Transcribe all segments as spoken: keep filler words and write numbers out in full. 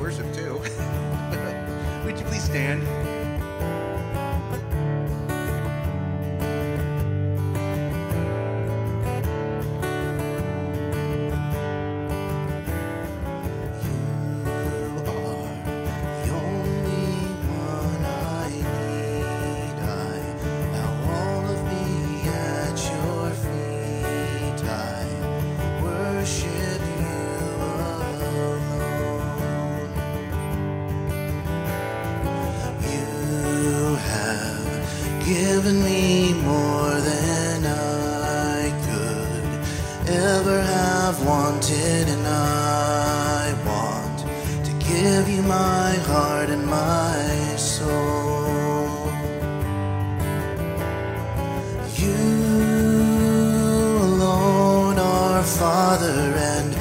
worship too. Would you please stand? Given me more than I could ever have wanted, and I want to give you my heart and my soul. You alone are Father, and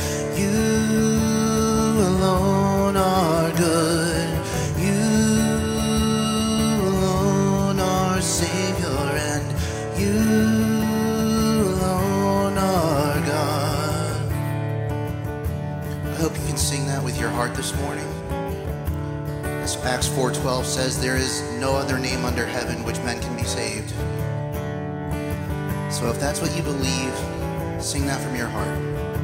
you alone are good. Savior, and you alone are God. I hope you can sing that with your heart this morning. As Acts four twelve says, there is no other name under heaven which men can be saved. So if that's what you believe, sing that from your heart.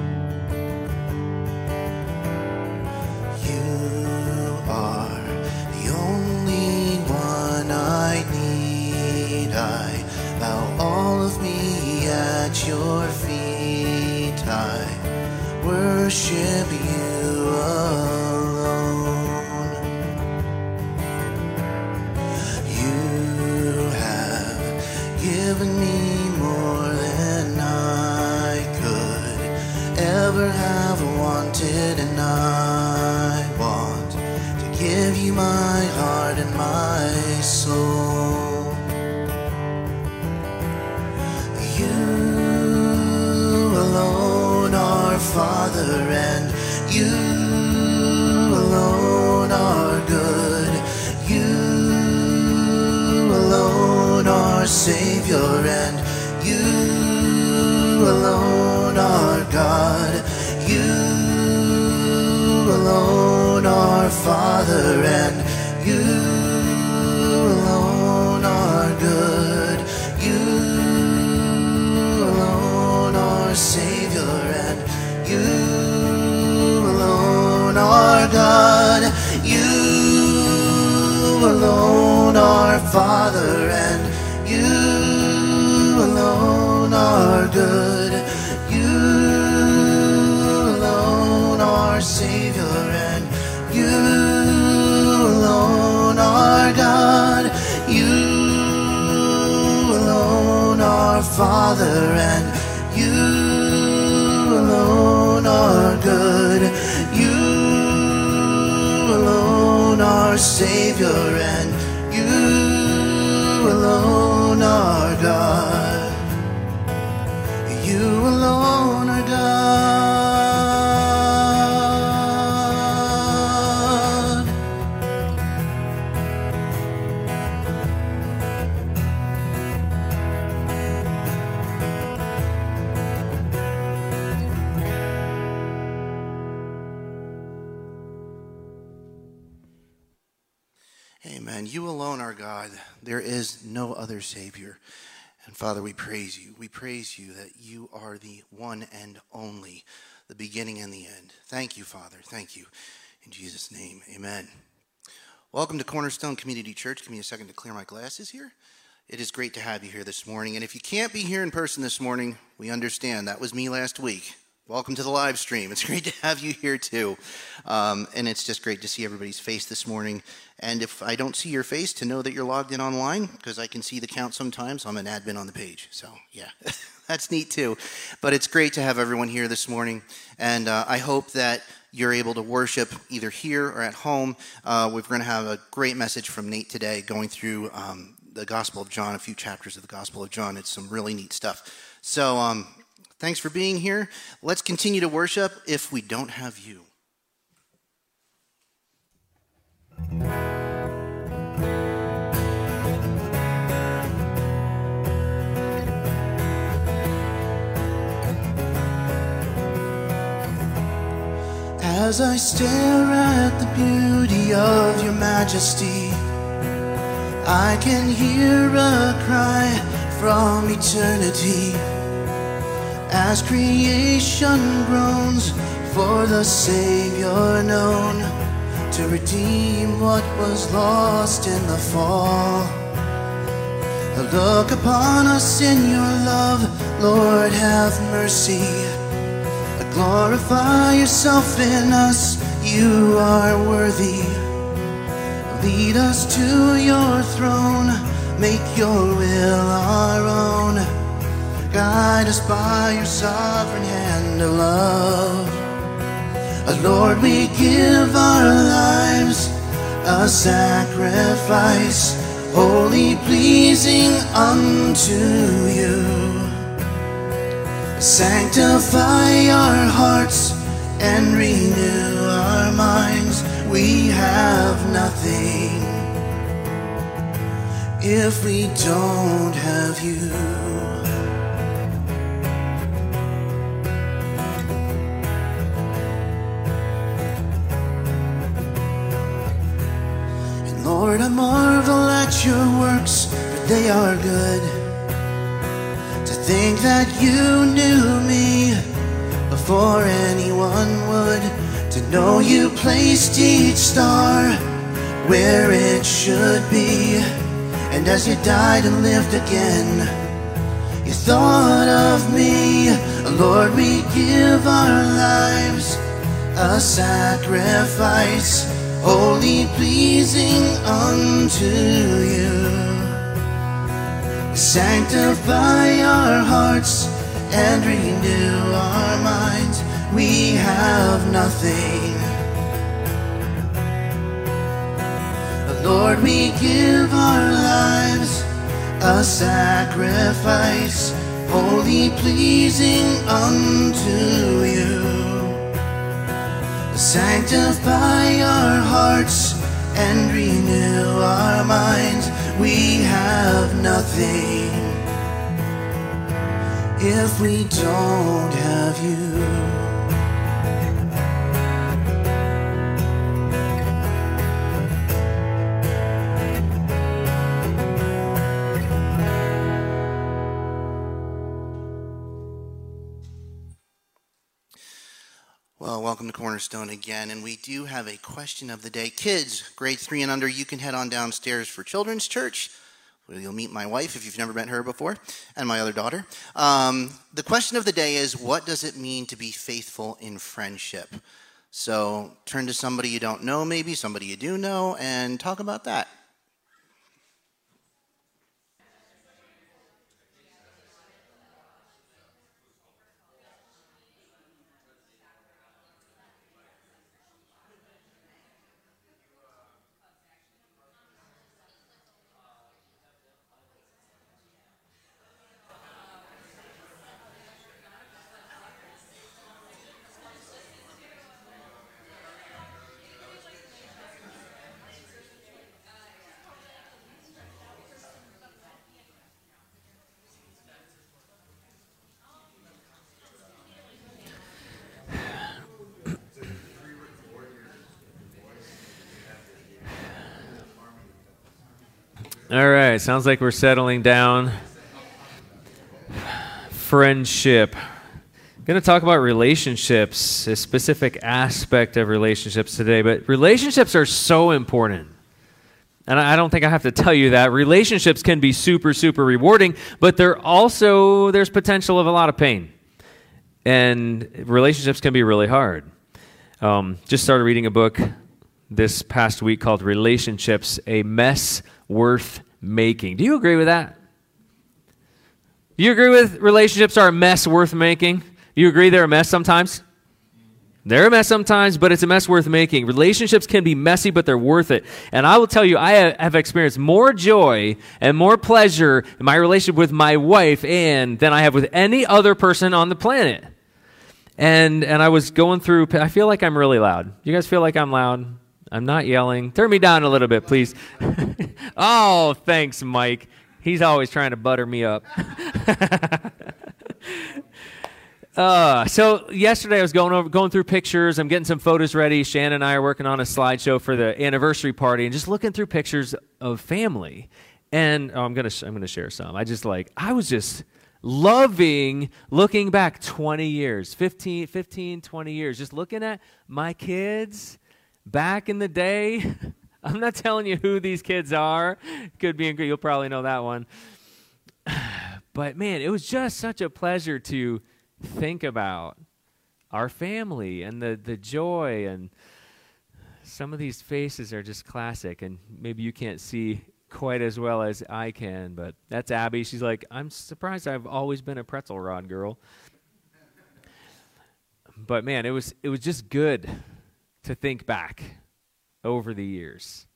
You are the only one I need. I bow all of me at your feet. I worship you alone. You have given me more than I could ever have wanted, and I want to give you my heart and my soul. Father, and you alone are good. You alone are Savior, and you alone are God. You alone are Father, and you alone are good. You alone are Savior, and you alone are God. You alone are Father, and you alone are good. You alone are Savior, and you alone are God. You alone are Father, and you alone are good. You alone are Savior, and you alone are God. You alone are God. Amen. You alone are God. There is no other Savior. And Father, we praise you. We praise you that you are the one and only, the beginning and the end. Thank you, Father. Thank you. In Jesus' name, amen. Welcome to Cornerstone Community Church. Give me a second to clear my glasses here. It is great to have you here this morning. And if you can't be here in person this morning, we understand. That was me last week. Welcome to the live stream. It's great to have you here too. Um, and it's just great to see everybody's face this morning. And if I don't see your face, to know that you're logged in online, because I can see the count sometimes. I'm an admin on the page. So yeah, that's neat too. But it's great to have everyone here this morning. And uh, I hope that you're able to worship either here or at home. Uh, we're going to have a great message from Nate today, going through um, the Gospel of John, a few chapters of the Gospel of John. It's some really neat stuff. So um, thanks for being here. Let's continue to worship if we don't have you. As As I stare at the beauty of your majesty, I can hear a cry from eternity as creation groans for the Savior known to redeem what was lost in the fall. Look upon us in your love, Lord, have mercy. Glorify yourself in us, you are worthy. Lead us to your throne, make your will our own. Guide us by your sovereign hand of love. Lord, we give our lives a sacrifice, wholly pleasing unto you. Sanctify our hearts and renew our minds. We have nothing if we don't have you. And Lord, I marvel at your works, for they are good. Think that you knew me before anyone would. To know you placed each star where it should be. And as you died and lived again, you thought of me. Lord, we give our lives a sacrifice, wholly pleasing unto you. Sanctify our hearts and renew our minds. We have nothing. Lord, we give our lives a sacrifice, wholly pleasing unto you. Sanctify our hearts and renew our minds. We have nothing if we don't have you. Well, welcome to Cornerstone again, and we do have a question of the day. Kids, grade three and under, you can head on downstairs for Children's Church, where you'll meet my wife if you've never met her before, and my other daughter. Um, the question of the day is, what does it mean to be faithful in friendship? So turn to somebody you don't know, maybe somebody you do know, and talk about that. All right, sounds like we're settling down. Friendship. I'm going to talk about relationships, a specific aspect of relationships today, but relationships are so important. And I don't think I have to tell you that. Relationships can be super, super rewarding, but they're also, there's potential of a lot of pain. And relationships can be really hard. Um, just started reading a book this past week called Relationships, A Mess Worth Making. Do you agree with that? Do you agree with relationships are a mess worth making? Do you agree they're a mess sometimes? They're a mess sometimes, but it's a mess worth making. Relationships can be messy, but they're worth it. And I will tell you, I have experienced more joy and more pleasure in my relationship with my wife and than I have with any other person on the planet. And and I was going through, I feel like I'm really loud. You guys feel like I'm loud? I'm not yelling. Turn me down a little bit, please. Oh, thanks, Mike. He's always trying to butter me up. Uh, so yesterday I was going over, going through pictures. I'm getting some photos ready. Shannon and I are working on a slideshow for the anniversary party, and just looking through pictures of family. And oh, I'm gonna sh- I'm gonna share some. I just like I was just loving looking back twenty years, fifteen, fifteen, twenty years, just looking at my kids back in the day. I'm not telling you who these kids are. Could be in, you'll probably know that one. But man, it was just such a pleasure to think about our family and the, the joy, and some of these faces are just classic, and maybe you can't see quite as well as I can, but that's Abby. She's like, I'm surprised I've always been a pretzel rod girl. But man, it was it was just good to think back over the years.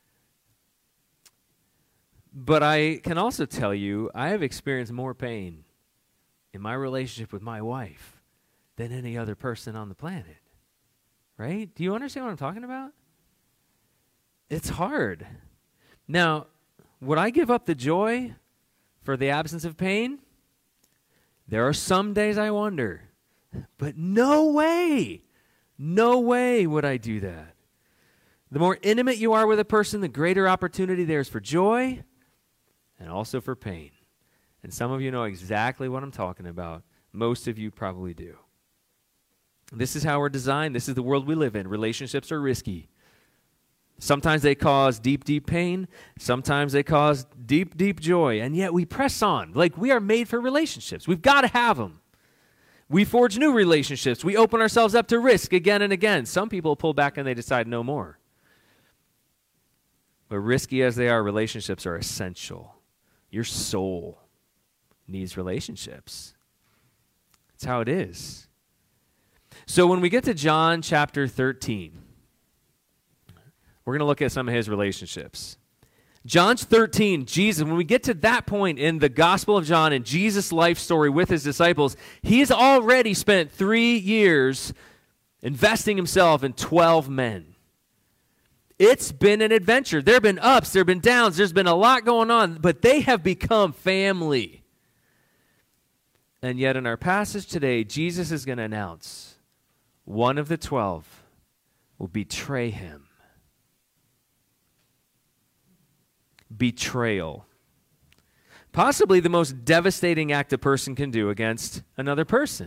But I can also tell you, I have experienced more pain in my relationship with my wife than any other person on the planet. Right? Do you understand what I'm talking about? It's hard. Now, would I give up the joy for the absence of pain? There are some days I wonder, but no way, no way would I do that. The more intimate you are with a person, the greater opportunity there is for joy and also for pain. And some of you know exactly what I'm talking about. Most of you probably do. This is how we're designed. This is the world we live in. Relationships are risky. Sometimes they cause deep, deep pain. Sometimes they cause deep, deep joy. And yet we press on. Like, we are made for relationships. We've got to have them. We forge new relationships. We open ourselves up to risk again and again. Some people pull back and they decide no more. But risky as they are, relationships are essential. Your soul needs relationships. That's how it is. So when we get to John chapter thirteen, we're going to look at some of his relationships. John thirteen, Jesus, when we get to that point in the Gospel of John and Jesus' life story with his disciples, he has already spent three years investing himself in twelve men. It's been an adventure. There have been ups, there have been downs, there's been a lot going on, but they have become family. And yet in our passage today, Jesus is going to announce one of the twelve will betray him. Betrayal. Possibly the most devastating act a person can do against another person.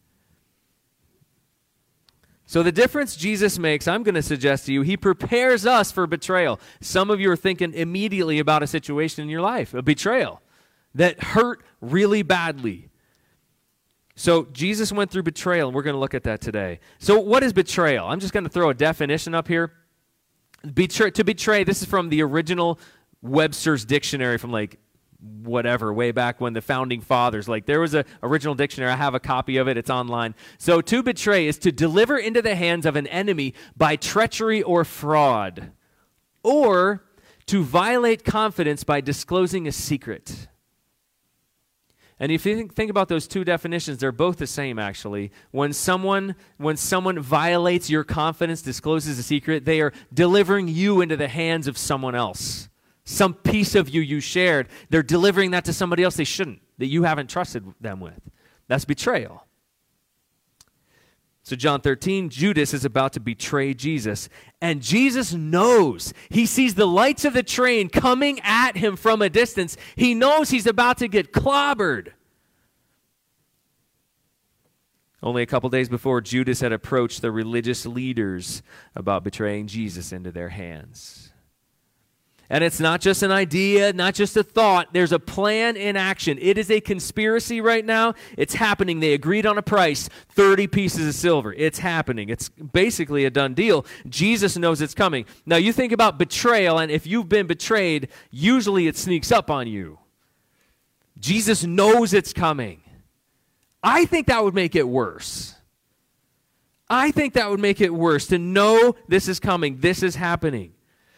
So the difference Jesus makes, I'm going to suggest to you, he prepares us for betrayal. Some of you are thinking immediately about a situation in your life, a betrayal that hurt really badly. So Jesus went through betrayal, and we're going to look at that today. So what is betrayal? I'm just going to throw a definition up here. Betray, to betray, this is from the original Webster's dictionary from like whatever, way back when the founding fathers, like there was a original dictionary. I have a copy of it. It's online. So to betray is to deliver into the hands of an enemy by treachery or fraud, or to violate confidence by disclosing a secret. And if you think, think about those two definitions, they're both the same, actually. When someone, when someone violates your confidence, discloses a secret, they are delivering you into the hands of someone else. Some piece of you you shared, they're delivering that to somebody else they shouldn't, that you haven't trusted them with. That's betrayal. So John thirteen, Judas is about to betray Jesus, and Jesus knows. He sees the lights of the train coming at him from a distance. He knows he's about to get clobbered. Only a couple days before, Judas had approached the religious leaders about betraying Jesus into their hands. And it's not just an idea, not just a thought. There's a plan in action. It is a conspiracy right now. It's happening. They agreed on a price, thirty pieces of silver. It's happening. It's basically a done deal. Jesus knows it's coming. Now, you think about betrayal, and if you've been betrayed, usually it sneaks up on you. Jesus knows it's coming. I think that would make it worse. I think that would make it worse to know this is coming, this is happening.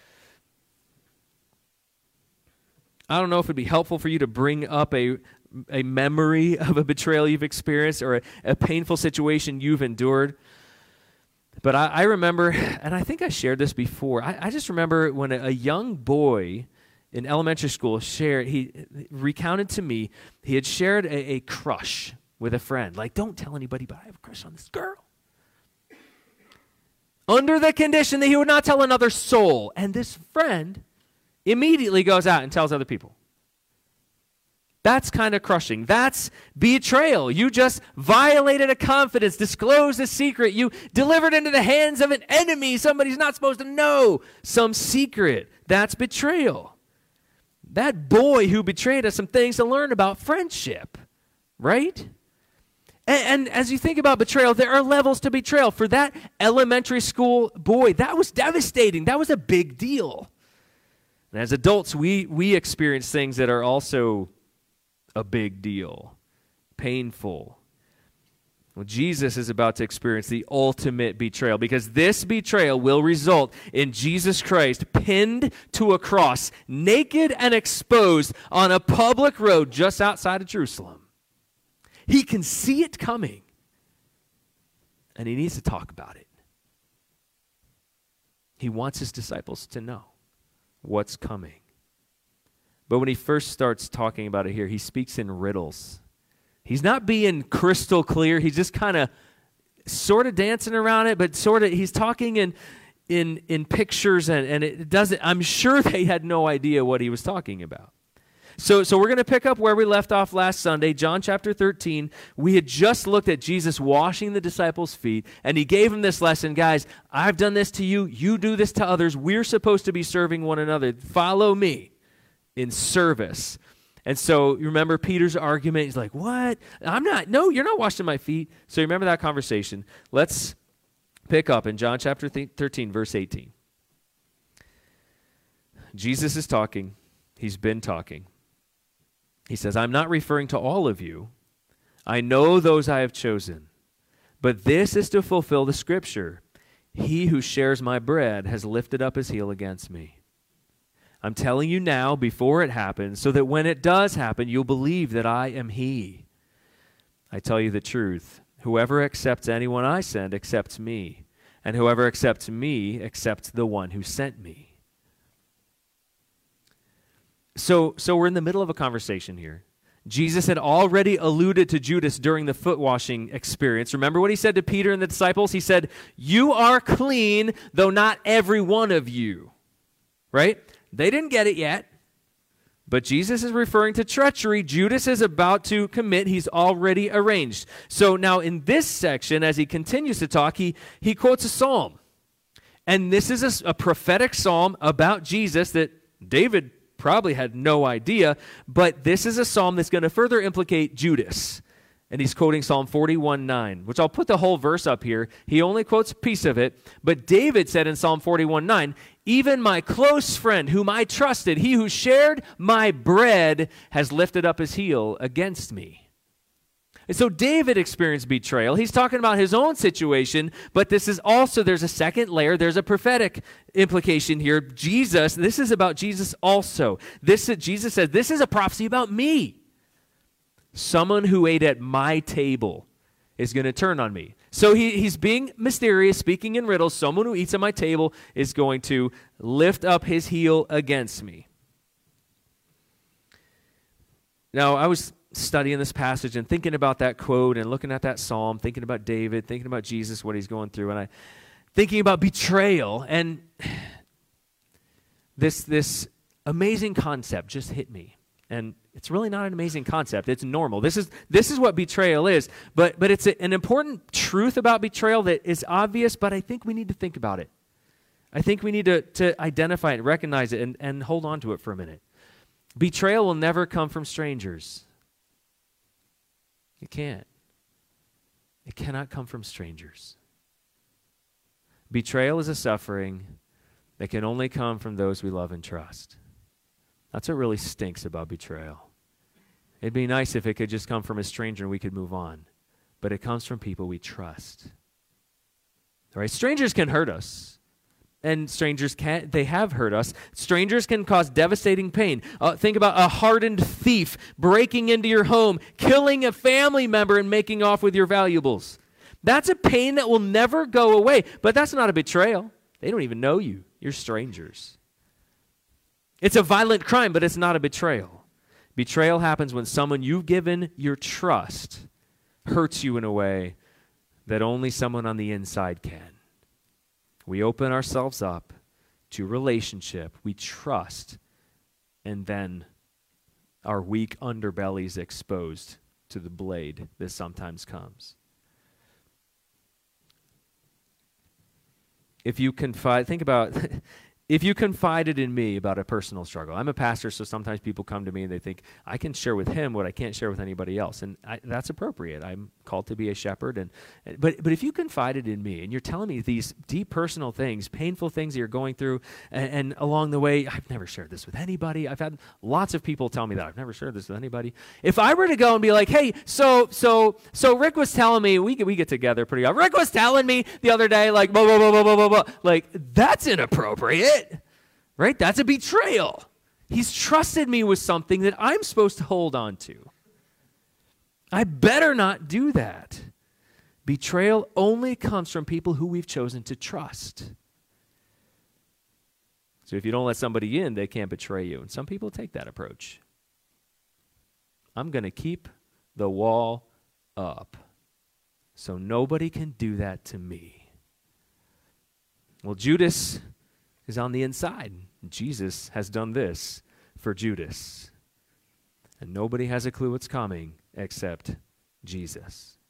I don't know if it'd be helpful for you to bring up a, a memory of a betrayal you've experienced or a, a painful situation you've endured. But I, I remember, and I think I shared this before, I, I just remember when a, a young boy in elementary school shared, he recounted to me, he had shared a, a crush with a friend. Like, don't tell anybody, but I have a crush on this girl. Under the condition that he would not tell another soul. And this friend immediately goes out and tells other people. That's kind of crushing. That's betrayal. You just violated a confidence, disclosed a secret. You delivered into the hands of an enemy. Somebody's not supposed to know some secret. That's betrayal. That boy who betrayed us, some things to learn about friendship, right? And, and as you think about betrayal, there are levels to betrayal. For that elementary school boy, that was devastating. That was a big deal. And as adults, we we experience things that are also a big deal, painful. Well, Jesus is about to experience the ultimate betrayal, because this betrayal will result in Jesus Christ pinned to a cross, naked and exposed on a public road just outside of Jerusalem. He can see it coming, and he needs to talk about it. He wants his disciples to know what's coming. But when he first starts talking about it here, he speaks in riddles. He's not being crystal clear. He's just kind of sort of dancing around it, but sort of he's talking in in in pictures, and, and it doesn't, I'm sure they had no idea what he was talking about. So, so we're going to pick up where we left off last Sunday, John chapter thirteen. We had just looked at Jesus washing the disciples' feet, and he gave them this lesson. Guys, I've done this to you. You do this to others. We're supposed to be serving one another. Follow me in service. And so you remember Peter's argument. He's like, what? I'm not. No, you're not washing my feet. So you remember that conversation. Let's pick up in John chapter thirteen, verse eighteen. Jesus is talking. He's been talking. He says, I'm not referring to all of you. I know those I have chosen. But this is to fulfill the scripture. He who shares my bread has lifted up his heel against me. I'm telling you now before it happens, so that when it does happen, you'll believe that I am he. I tell you the truth. Whoever accepts anyone I send accepts me. And whoever accepts me accepts the one who sent me. So, so we're in the middle of a conversation here. Jesus had already alluded to Judas during the foot washing experience. Remember what he said to Peter and the disciples? He said, you are clean, though not every one of you. Right? They didn't get it yet. But Jesus is referring to treachery. Judas is about to commit. He's already arranged. So now in this section, as he continues to talk, he, he quotes a psalm. And this is a, a prophetic psalm about Jesus that David probably had no idea, but this is a psalm that's going to further implicate Judas. And he's quoting Psalm forty-one nine, which I'll put the whole verse up here. He only quotes a piece of it, but David said in Psalm forty-one nine, even my close friend whom I trusted, he who shared my bread has lifted up his heel against me. And so David experienced betrayal. He's talking about his own situation, but this is also, there's a second layer. There's a prophetic implication here. Jesus, this is about Jesus also. This Jesus says, this is a prophecy about me. Someone who ate at my table is going to turn on me. So he, he's being mysterious, speaking in riddles. Someone who eats at my table is going to lift up his heel against me. Now, I was studying this passage and thinking about that quote and looking at that psalm, thinking about David, thinking about Jesus, what he's going through, and I thinking about betrayal, and this this amazing concept just hit me. And it's really not an amazing concept. It's normal. This is this is what betrayal is, but but it's a, an important truth about betrayal that is obvious, but I think we need to think about it. I think we need to, to identify it, recognize it, and, and hold on to it for a minute. Betrayal will never come from strangers. It can't. It cannot come from strangers. Betrayal is a suffering that can only come from those we love and trust. That's what really stinks about betrayal. It'd be nice if it could just come from a stranger and we could move on. But it comes from people we trust. All right? Strangers can hurt us. And strangers can, they have hurt us. Strangers can cause devastating pain. Uh, think about a hardened thief breaking into your home, killing a family member, and making off with your valuables. That's a pain that will never go away. But that's not a betrayal. They don't even know you. You're strangers. It's a violent crime, but it's not a betrayal. Betrayal happens when someone you've given your trust hurts you in a way that only someone on the inside can. We open ourselves up to relationship, we trust, and then our weak underbelly is exposed to the blade that sometimes comes. If you confide, think about, if you confided in me about a personal struggle. I'm a pastor, so sometimes people come to me and they think, I can share with him what I can't share with anybody else. And I, that's appropriate. I'm called to be a shepherd. And But but if you confided in me and you're telling me these deep personal things, painful things that you're going through, and, and along the way, I've never shared this with anybody. I've had lots of people tell me that. I've never shared this with anybody. If I were to go and be like, hey, so so so Rick was telling me, we, we get together pretty often. Rick was telling me the other day, like, blah, blah, blah, blah, blah, blah, blah. Like, that's inappropriate. Right? That's a betrayal. He's trusted me with something that I'm supposed to hold on to. I better not do that. Betrayal only comes from people who we've chosen to trust. So if you don't let somebody in, they can't betray you. And some people take that approach. I'm going to keep the wall up so nobody can do that to me. Well, Judas is on the inside. Jesus has done this for Judas. And nobody has a clue what's coming except Jesus.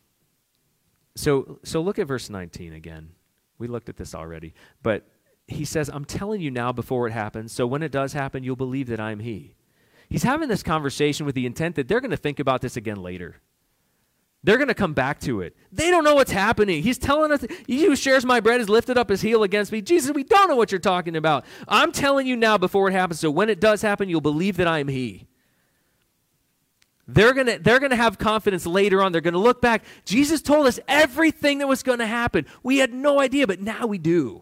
So, so look at verse nineteen again. We looked at this already. But he says, I'm telling you now before it happens, so when it does happen, you'll believe that I'm he. He's having this conversation with the intent that they're going to think about this again later. They're going to come back to it. They don't know what's happening. He's telling us, he who shares my bread has lifted up his heel against me. Jesus, we don't know what you're talking about. I'm telling you now before it happens, so when it does happen, you'll believe that I am he. They're going to they're going to have confidence later on. They're going to look back. Jesus told us everything that was going to happen. We had no idea, but now we do.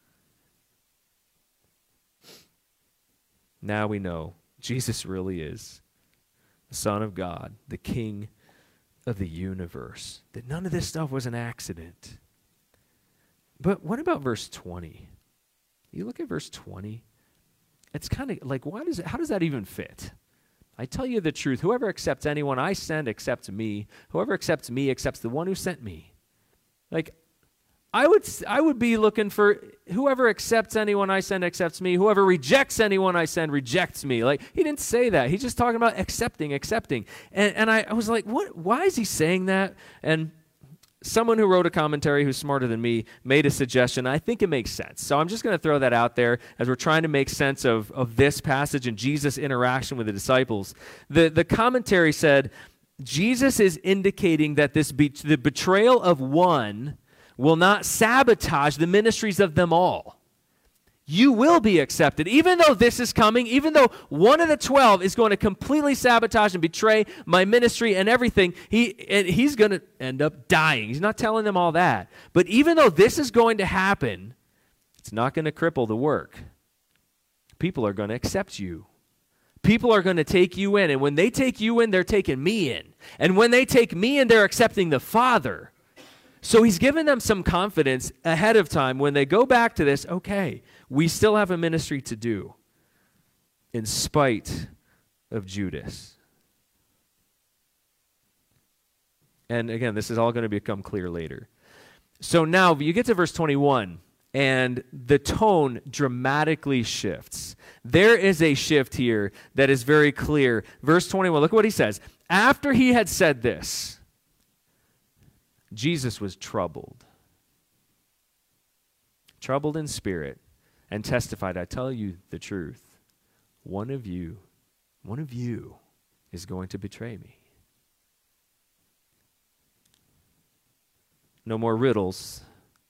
Now we know Jesus really is the Son of God, the King of the universe, that none of this stuff was an accident. But what about verse twenty? You look at verse twenty. It's kind of like, why does it, how does that even fit? I tell you the truth, whoever accepts anyone I send accepts me. Whoever accepts me accepts the one who sent me. Like, I would I would be looking for whoever accepts anyone I send accepts me. Whoever rejects anyone I send rejects me. Like, he didn't say that. He's just talking about accepting, accepting. And and I, I was like, what? Why is he saying that? And someone who wrote a commentary who's smarter than me made a suggestion. I think it makes sense. So I'm just going to throw that out there as we're trying to make sense of, of this passage and Jesus' interaction with the disciples. The, the commentary said, Jesus is indicating that this be, the betrayal of one will not sabotage the ministries of them all. You will be accepted. Even though this is coming, even though one of the twelve is going to completely sabotage and betray my ministry and everything, he and he's going to end up dying. He's not telling them all that. But even though this is going to happen, it's not going to cripple the work. People are going to accept you. People are going to take you in. And when they take you in, they're taking me in. And when they take me in, they're accepting the Father. So he's given them some confidence ahead of time when they go back to this, okay, we still have a ministry to do in spite of Judas. And again, this is all going to become clear later. So now you get to verse twenty-one, and the tone dramatically shifts. There is a shift here that is very clear. Verse twenty-one, look at what he says. After he had said this, Jesus was troubled, troubled in spirit, and testified, I tell you the truth, one of you, one of you is going to betray me. No more riddles,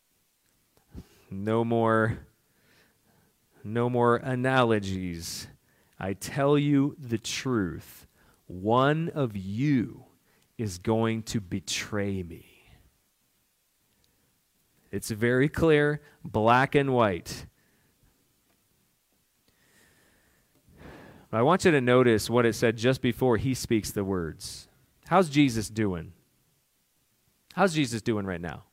no more, no more analogies. I tell you the truth, one of you is going to betray me. It's very clear, black and white. I want you to notice what it said just before he speaks the words. How's Jesus doing? How's Jesus doing right now?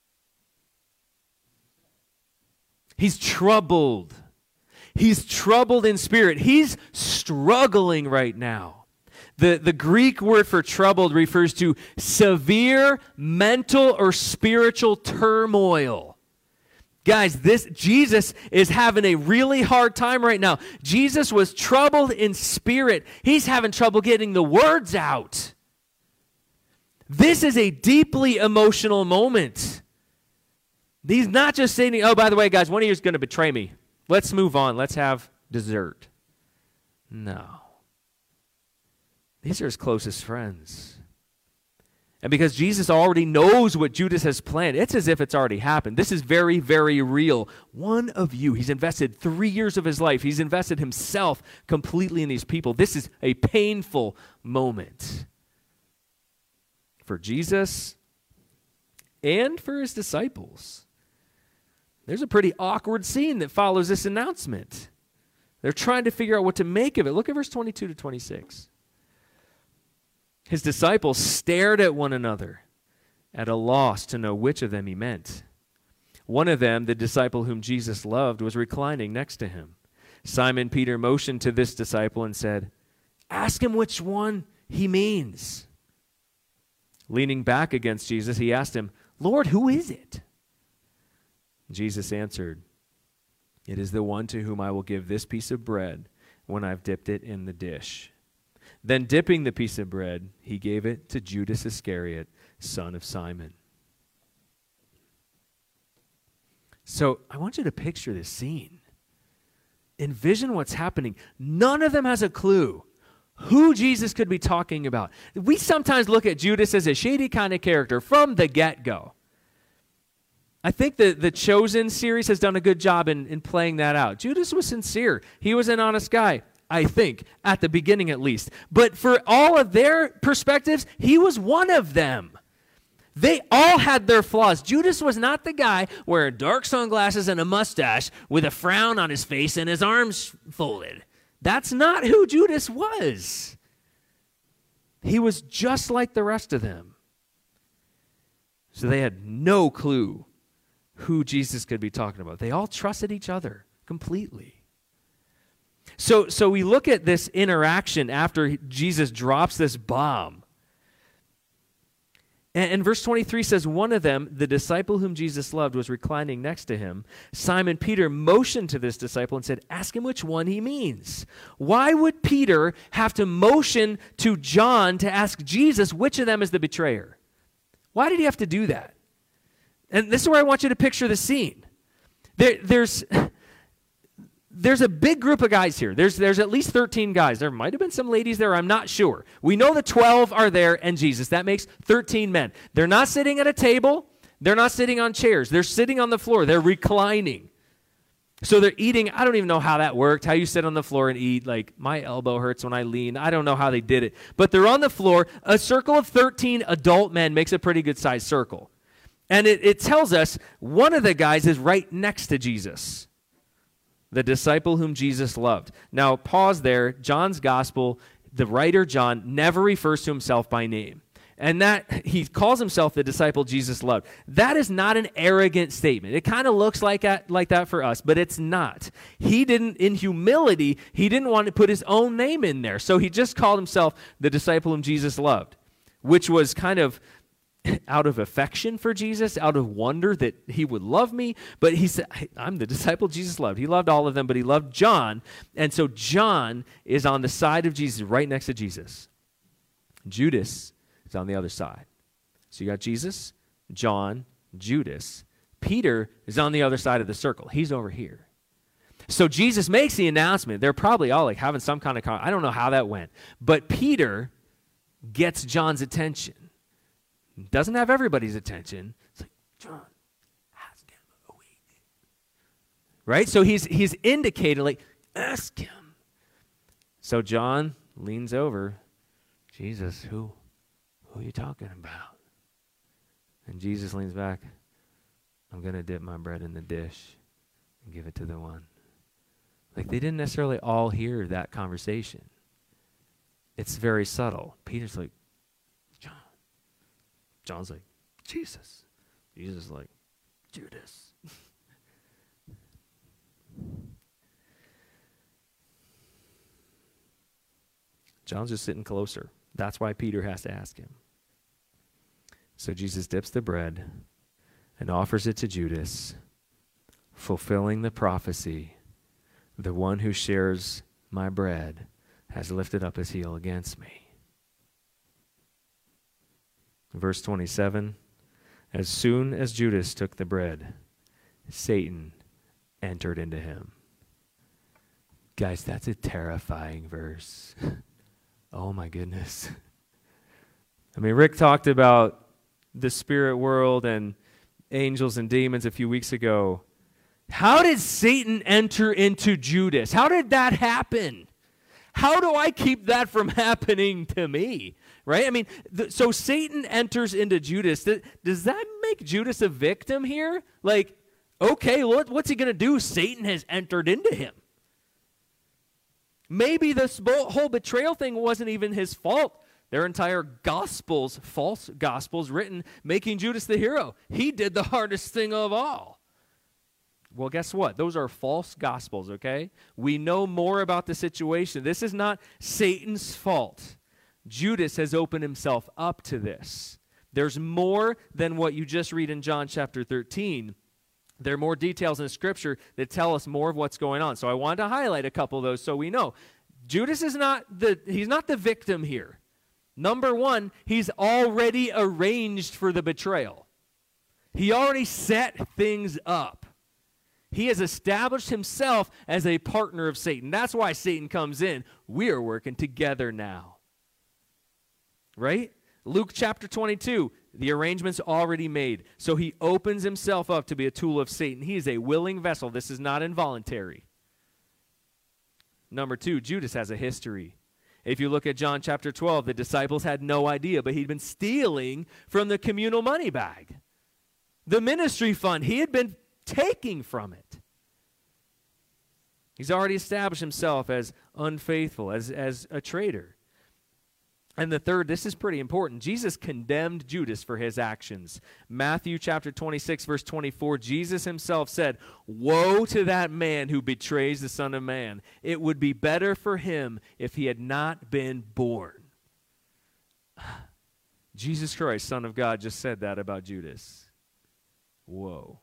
He's troubled. He's troubled in spirit. He's struggling right now. The, the Greek word for troubled refers to severe mental or spiritual turmoil. Guys, this Jesus is having a really hard time right now. Jesus was troubled in spirit. He's having trouble getting the words out. This is a deeply emotional moment. He's not just saying, oh, by the way, guys, one of you is going to betray me. Let's move on. Let's have dessert. No. These are his closest friends. And because Jesus already knows what Judas has planned, it's as if it's already happened. This is very, very real. One of you, he's invested three years of his life. He's invested himself completely in these people. This is a painful moment for Jesus and for his disciples. There's a pretty awkward scene that follows this announcement. They're trying to figure out what to make of it. Look at verse twenty-two to twenty-six. His disciples stared at one another, at a loss to know which of them he meant. One of them, the disciple whom Jesus loved, was reclining next to him. Simon Peter motioned to this disciple and said, "Ask him which one he means." Leaning back against Jesus, he asked him, "Lord, who is it?" Jesus answered, "It is the one to whom I will give this piece of bread when I've dipped it in the dish." Then dipping the piece of bread, he gave it to Judas Iscariot, son of Simon. So I want you to picture this scene. Envision what's happening. None of them has a clue who Jesus could be talking about. We sometimes look at Judas as a shady kind of character from the get-go. I think the, the Chosen series has done a good job in, in playing that out. Judas was sincere. He was an honest guy, I think, at the beginning at least. But for all of their perspectives, he was one of them. They all had their flaws. Judas was not the guy wearing dark sunglasses and a mustache with a frown on his face and his arms folded. That's not who Judas was. He was just like the rest of them. So they had no clue who Jesus could be talking about. They all trusted each other completely. So, so we look at this interaction after Jesus drops this bomb. And, and verse twenty-three says, one of them, the disciple whom Jesus loved, was reclining next to him. Simon Peter motioned to this disciple and said, "Ask him which one he means." Why would Peter have to motion to John to ask Jesus which of them is the betrayer? Why did he have to do that? And this is where I want you to picture the scene. There, there's... There's a big group of guys here. There's, there's at least thirteen guys. There might have been some ladies there. I'm not sure. We know the twelve are there and Jesus. That makes thirteen men. They're not sitting at a table. They're not sitting on chairs. They're sitting on the floor. They're reclining. So they're eating. I don't even know how that worked, how you sit on the floor and eat. Like, my elbow hurts when I lean. I don't know how they did it. But they're on the floor. A circle of thirteen adult men makes a pretty good-sized circle. And it, it tells us one of the guys is right next to Jesus. The disciple whom Jesus loved. Now, pause there. John's gospel, the writer John never refers to himself by name. And that he calls himself the disciple Jesus loved. That is not an arrogant statement. It kind of looks like that, like that for us, but it's not. He didn't, in humility, he didn't want to put his own name in there. So he just called himself the disciple whom Jesus loved, which was kind of out of affection for Jesus, out of wonder that he would love me. But he said, I'm the disciple Jesus loved. He loved all of them, but he loved John. And so John is on the side of Jesus, right next to Jesus. Judas is on the other side. So you got Jesus, John, Judas. Peter is on the other side of the circle. He's over here. So Jesus makes the announcement. They're probably all like having some kind of, con- I don't know how that went. But Peter gets John's attention. Doesn't have everybody's attention. It's like, John, ask him a week. Right? So he's he's indicating, like, ask him. So John leans over. Jesus, who, who are you talking about? And Jesus leans back. I'm going to dip my bread in the dish and give it to the one. Like, they didn't necessarily all hear that conversation. It's very subtle. Peter's like, John's like, Jesus. Jesus is like, Judas. John's just sitting closer. That's why Peter has to ask him. So Jesus dips the bread and offers it to Judas, fulfilling the prophecy, the one who shares my bread has lifted up his heel against me. Verse twenty-seven, as soon as Judas took the bread, Satan entered into him. Guys, that's a terrifying verse. Oh my goodness. I mean, Rick talked about the spirit world and angels and demons a few weeks ago. How did Satan enter into Judas? How did that happen? How do I keep that from happening to me? Right? I mean, th- so Satan enters into Judas. Th- does that make Judas a victim here? Like, okay, what, what's he going to do? Satan has entered into him. Maybe this whole betrayal thing wasn't even his fault. Their entire gospels, false gospels written, making Judas the hero. He did the hardest thing of all. Well, guess what? Those are false gospels, okay? We know more about the situation. This is not Satan's fault. Judas has opened himself up to this. There's more than what you just read in John chapter thirteen. There are more details in Scripture that tell us more of what's going on. So I wanted to highlight a couple of those so we know. Judas is not the, he's not the victim here. Number one, he's already arranged for the betrayal. He already set things up. He has established himself as a partner of Satan. That's why Satan comes in. We are working together now. Right? Luke chapter twenty-two, the arrangement's already made. So he opens himself up to be a tool of Satan. He is a willing vessel. This is not involuntary. Number two, Judas has a history. If you look at John chapter twelve, the disciples had no idea, but he'd been stealing from the communal money bag. The ministry fund, he had been taking from it. He's already established himself as unfaithful, as, as a traitor. And the third, this is pretty important. Jesus condemned Judas for his actions. Matthew chapter twenty-six, verse twenty-four, Jesus himself said, "Woe to that man who betrays the Son of Man. It would be better for him if he had not been born." Jesus Christ, Son of God, just said that about Judas. Whoa.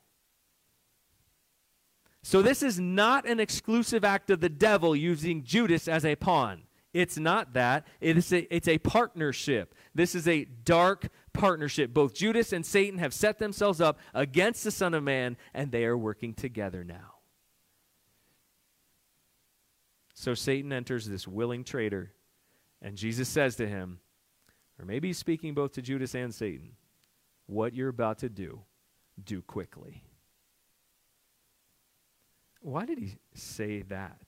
So this is not an exclusive act of the devil using Judas as a pawn. It's not that. It's a, it's a partnership. This is a dark partnership. Both Judas and Satan have set themselves up against the Son of Man, and they are working together now. So Satan enters this willing traitor, and Jesus says to him, or maybe he's speaking both to Judas and Satan, what you're about to do, do quickly. Why did he say that?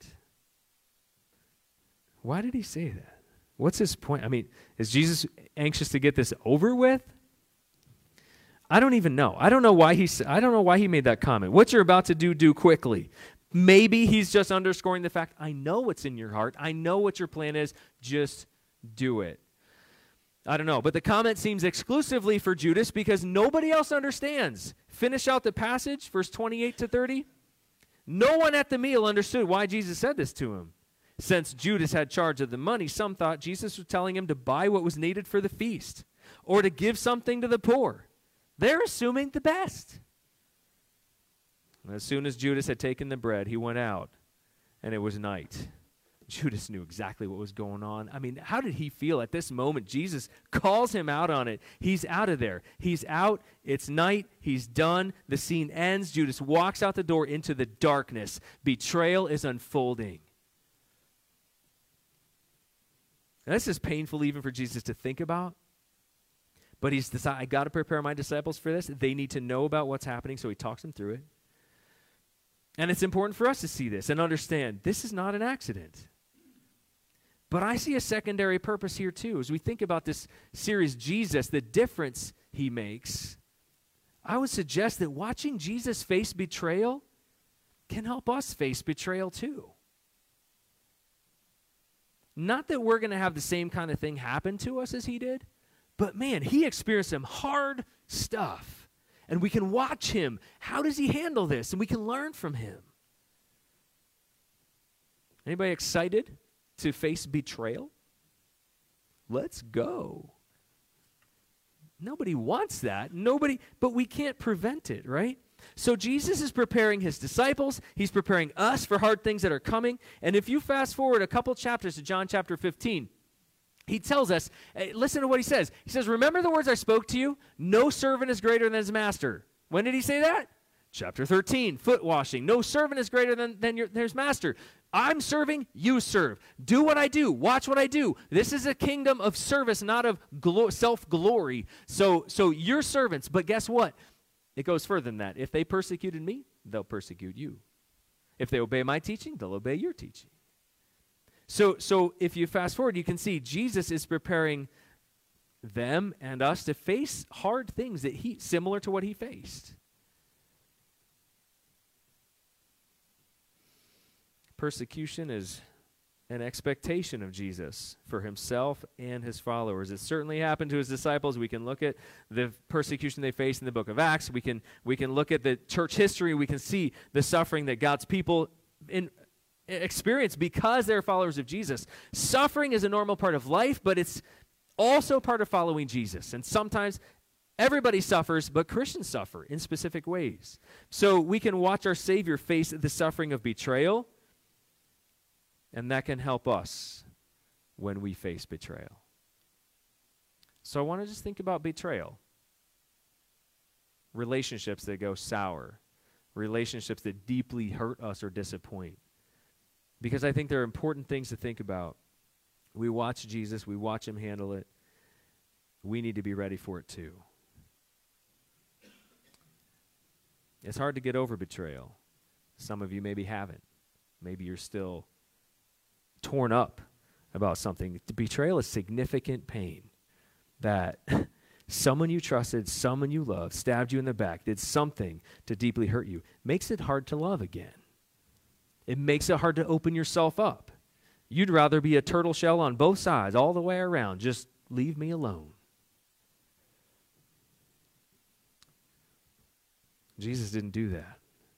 Why did he say that? What's his point? I mean, is Jesus anxious to get this over with? I don't even know. I don't know why he I don't know why he made that comment. What you're about to do, do quickly. Maybe he's just underscoring the fact, I know what's in your heart. I know what your plan is. Just do it. I don't know. But the comment seems exclusively for Judas because nobody else understands. Finish out the passage, verse twenty-eight to thirty. No one at the meal understood why Jesus said this to him. Since Judas had charge of the money, some thought Jesus was telling him to buy what was needed for the feast or to give something to the poor. They're assuming the best. As soon as Judas had taken the bread, he went out, and it was night. Judas knew exactly what was going on. I mean, how did he feel at this moment? Jesus calls him out on it. He's out of there. He's out. It's night. He's done. The scene ends. Judas walks out the door into the darkness. Betrayal is unfolding. Now, this is painful even for Jesus to think about. But he's decided, I got to prepare my disciples for this. They need to know about what's happening, so he talks them through it. And it's important for us to see this and understand this is not an accident. But I see a secondary purpose here too. As we think about this series, Jesus, the difference he makes, I would suggest that watching Jesus face betrayal can help us face betrayal too. Not that we're going to have the same kind of thing happen to us as he did, but man, he experienced some hard stuff. And we can watch him. How does he handle this? And we can learn from him. Anybody excited to face betrayal? Let's go. Nobody wants that. Nobody, but we can't prevent it, right? So Jesus is preparing his disciples. He's preparing us for hard things that are coming. And if you fast forward a couple chapters to John chapter fifteen, he tells us, hey, listen to what he says. He says, remember the words I spoke to you? No servant is greater than his master. When did he say that? Chapter thirteen, foot washing. No servant is greater than, than, your, than his master. I'm serving, you serve. Do what I do. Watch what I do. This is a kingdom of service, not of glo- self-glory. So, so you're servants, but guess what? It goes further than that. If they persecuted me, they'll persecute you. If they obey my teaching, they'll obey your teaching. So, so if you fast forward, you can see Jesus is preparing them and us to face hard things that he, similar to what he faced. Persecution is an expectation of Jesus for himself and his followers. It certainly happened to his disciples. We can look at the persecution they faced in the book of Acts. We can, we can look at the church history. We can see the suffering that God's people in, experience because they're followers of Jesus. Suffering is a normal part of life, but it's also part of following Jesus. And sometimes everybody suffers, but Christians suffer in specific ways. So we can watch our Savior face the suffering of betrayal, and that can help us when we face betrayal. So I want to just think about betrayal. Relationships that go sour. Relationships that deeply hurt us or disappoint. Because I think there are important things to think about. We watch Jesus. We watch him handle it. We need to be ready for it too. It's hard to get over betrayal. Some of you maybe haven't. Maybe you're still torn up about something. The betrayal is significant pain that someone you trusted, someone you loved, stabbed you in the back, did something to deeply hurt you. Makes it hard to love again. It makes it hard to open yourself up. You'd rather be a turtle shell on both sides all the way around. Just leave me alone. Jesus didn't do that.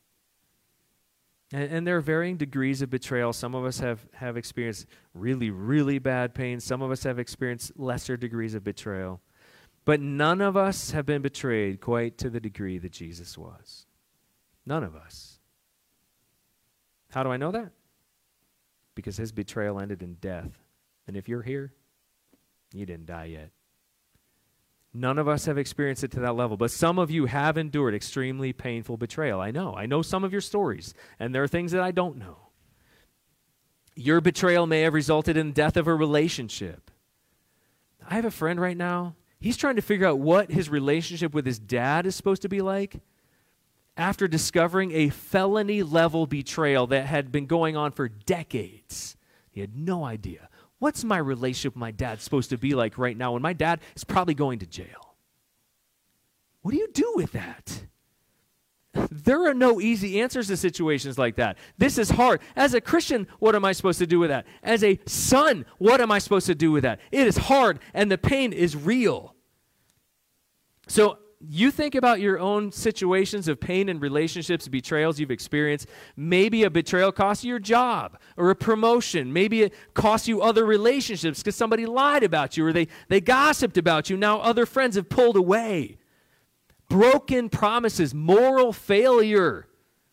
And, and there are varying degrees of betrayal. Some of us have, have experienced really, really bad pain. Some of us have experienced lesser degrees of betrayal. But none of us have been betrayed quite to the degree that Jesus was. None of us. How do I know that? Because his betrayal ended in death. And if you're here, you didn't die yet. None of us have experienced it to that level, but some of you have endured extremely painful betrayal. I know. I know some of your stories, and there are things that I don't know. Your betrayal may have resulted in the death of a relationship. I have a friend right now. He's trying to figure out what his relationship with his dad is supposed to be like after discovering a felony-level betrayal that had been going on for decades. He had no idea. What's my relationship with my dad supposed to be like right now when my dad is probably going to jail? What do you do with that? There are no easy answers to situations like that. This is hard. As a Christian, what am I supposed to do with that? As a son, what am I supposed to do with that? It is hard, and the pain is real. So you think about your own situations of pain in relationships, betrayals you've experienced. Maybe a betrayal cost you your job or a promotion. Maybe it cost you other relationships because somebody lied about you or they, they gossiped about you. Now other friends have pulled away. Broken promises, moral failure.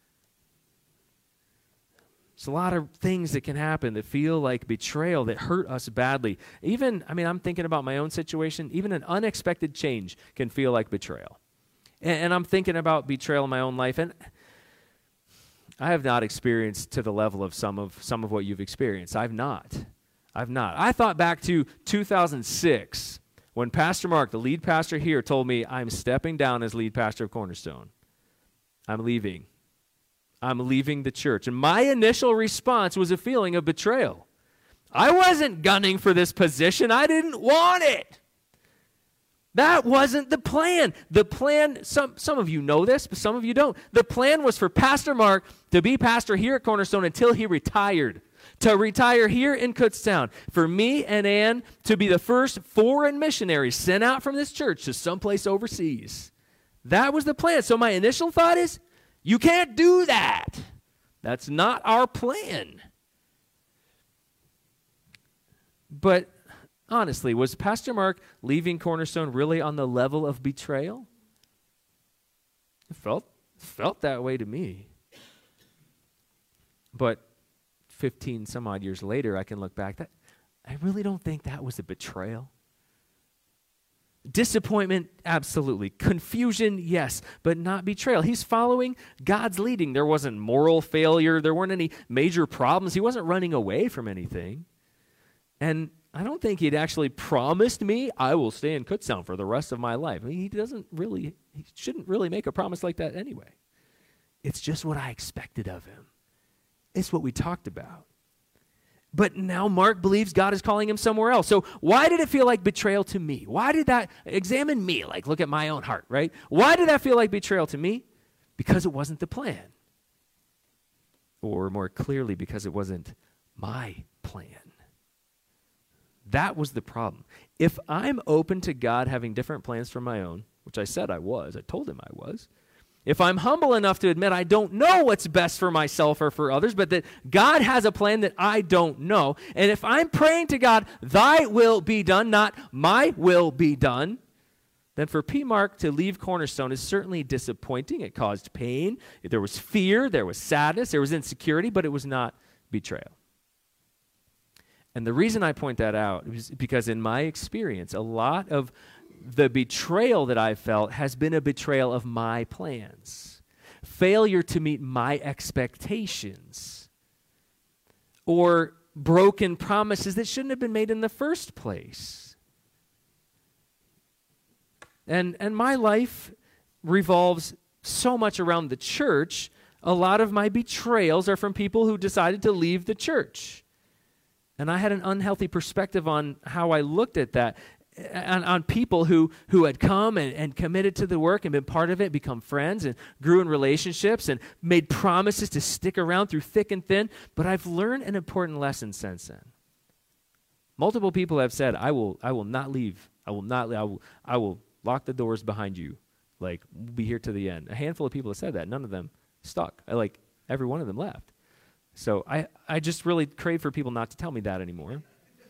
There's a lot of things that can happen that feel like betrayal, that hurt us badly. Even, I mean, I'm thinking about my own situation. Even an unexpected change can feel like betrayal. And, and I'm thinking about betrayal in my own life. And I have not experienced to the level of some of some of what you've experienced. I've not. I've not. I thought back to two thousand six when Pastor Mark, the lead pastor here, told me, I'm stepping down as lead pastor of Cornerstone. I'm leaving. I'm leaving the church. And my initial response was a feeling of betrayal. I wasn't gunning for this position. I didn't want it. That wasn't the plan. The plan, some, some of you know this, but some of you don't. The plan was for Pastor Mark to be pastor here at Cornerstone until he retired. To retire here in Kutztown. For me and Ann to be the first foreign missionaries sent out from this church to someplace overseas. That was the plan. So my initial thought is, you can't do that. That's not our plan. But Honestly, was Pastor Mark leaving Cornerstone really on the level of betrayal? It felt, felt that way to me. But fifteen some odd years later, I can look back, that I really don't think that was a betrayal. Disappointment, absolutely. Confusion, yes, but not betrayal. He's following God's leading. There wasn't moral failure. There weren't any major problems. He wasn't running away from anything. And I don't think he'd actually promised me, I will stay in Kutztown for the rest of my life. I mean, he doesn't really, he shouldn't really make a promise like that anyway. It's just what I expected of him. It's what we talked about. But now Mark believes God is calling him somewhere else. So why did it feel like betrayal to me? Why did that, examine me, like look at my own heart, right? Why did that feel like betrayal to me? Because it wasn't the plan. Or more clearly, because it wasn't my plan. That was the problem. If I'm open to God having different plans from my own, which I said I was, I told him I was, if I'm humble enough to admit I don't know what's best for myself or for others, but that God has a plan that I don't know, and if I'm praying to God, thy will be done, not my will be done, then for P. Mark to leave Cornerstone is certainly disappointing. It caused pain. There was fear, there was sadness, there was insecurity, but it was not betrayal. And the reason I point that out is because in my experience, a lot of the betrayal that I felt has been a betrayal of my plans. Failure to meet my expectations. Or broken promises that shouldn't have been made in the first place. And, and my life revolves so much around the church. A lot of my betrayals are from people who decided to leave the church. And I had an unhealthy perspective on how I looked at that, on, on people who, who had come and, and committed to the work and been part of it, become friends and grew in relationships and made promises to stick around through thick and thin. But I've learned an important lesson since then. Multiple people have said, I will I will not leave. I will not I will, I will lock the doors behind you. Like, we'll be here to the end. A handful of people have said that. None of them stuck. I, like, every one of them left. So I, I just really crave for people not to tell me that anymore.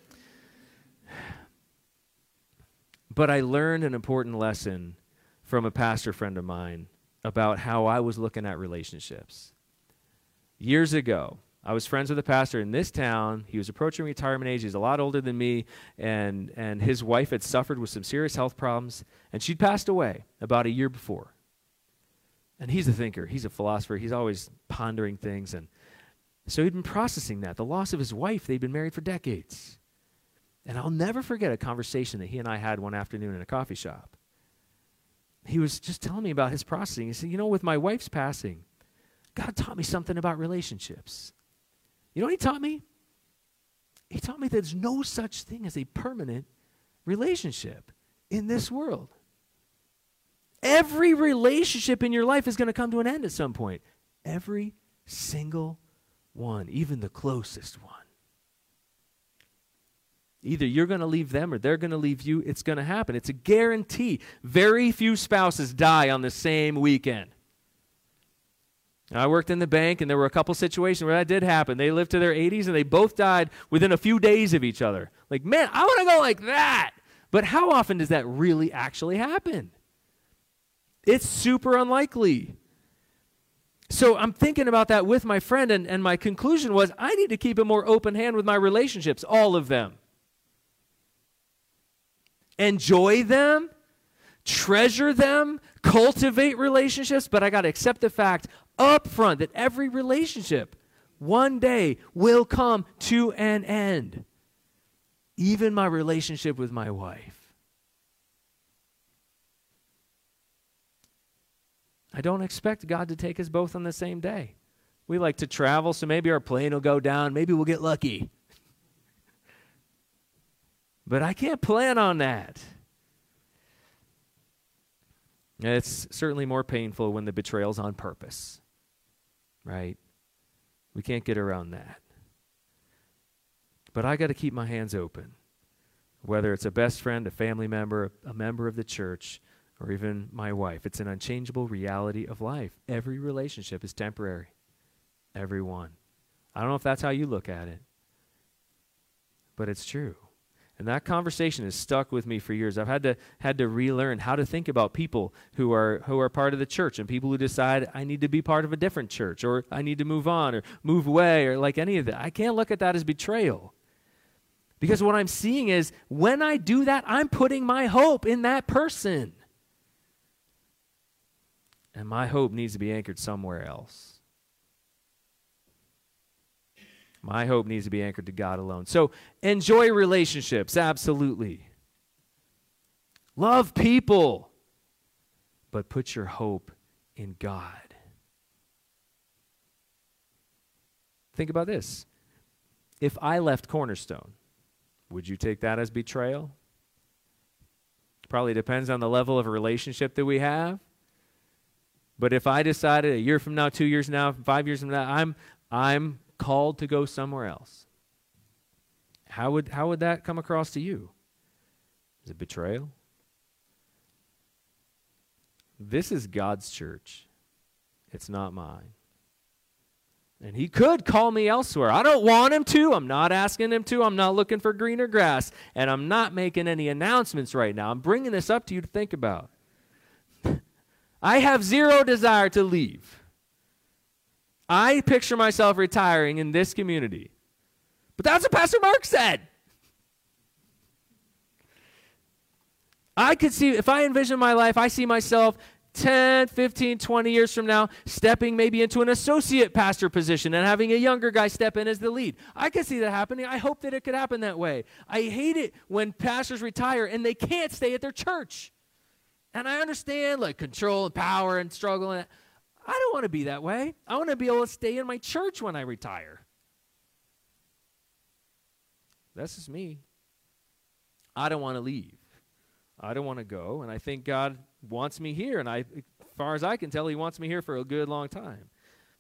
But I learned an important lesson from a pastor friend of mine about how I was looking at relationships. Years ago, I was friends with a pastor in this town. He was approaching retirement age. He's a lot older than me, and, and his wife had suffered with some serious health problems, and she'd passed away about a year before. And he's a thinker. He's a philosopher. He's always pondering things, and so he'd been processing that, the loss of his wife. They'd been married for decades. And I'll never forget a conversation that he and I had one afternoon in a coffee shop. He was just telling me about his processing. He said, you know, with my wife's passing, God taught me something about relationships. You know what he taught me? He taught me that there's no such thing as a permanent relationship in this world. Every relationship in your life is going to come to an end at some point. Every single one, even the closest one. Either you're going to leave them or they're going to leave you. It's going to happen. It's a guarantee. Very few spouses die on the same weekend. I worked in the bank, and there were a couple situations where that did happen. They lived to their eighties, and they both died within a few days of each other. Like, man, I want to go like that. But how often does that really actually happen? It's super unlikely. So I'm thinking about that with my friend, and, and my conclusion was I need to keep a more open hand with my relationships, all of them. Enjoy them, treasure them, cultivate relationships, but I got to accept the fact up front that every relationship one day will come to an end. Even my relationship with my wife. I don't expect God to take us both on the same day. We like to travel, so maybe our plane will go down. Maybe we'll get lucky. But I can't plan on that. It's certainly more painful when the betrayal's on purpose, right? We can't get around that. But I got to keep my hands open, whether it's a best friend, a family member, a member of the church, or even my wife. It's an unchangeable reality of life. Every relationship is temporary. Every one. I don't know if that's how you look at it, but it's true. And that conversation has stuck with me for years. I've had to had to relearn how to think about people who are who are part of the church and people who decide I need to be part of a different church or I need to move on or move away or like any of that. I can't look at that as betrayal. Because what I'm seeing is when I do that, I'm putting my hope in that person. And my hope needs to be anchored somewhere else. My hope needs to be anchored to God alone. So enjoy relationships, absolutely. Love people, but put your hope in God. Think about this. If I left Cornerstone, would you take that as betrayal? Probably depends on the level of a relationship that we have. But if I decided a year from now, two years from now, five years from now, I'm I'm called to go somewhere else, how would how would that come across to you? Is it betrayal? This is God's church. It's not mine. And he could call me elsewhere. I don't want him to. I'm not asking him to. I'm not looking for greener grass. And I'm not making any announcements right now. I'm bringing this up to you to think about. I have zero desire to leave. I picture myself retiring in this community. But that's what Pastor Mark said. I could see, if I envision my life, I see myself ten, fifteen, twenty years from now stepping maybe into an associate pastor position and having a younger guy step in as the lead. I could see that happening. I hope that it could happen that way. I hate it when pastors retire and they can't stay at their church. And I understand like control and power and struggle and I don't want to be that way. I want to be able to stay in my church when I retire. That's just me. I don't want to leave. I don't want to go, and I think God wants me here, and I, as far as I can tell, he wants me here for a good long time.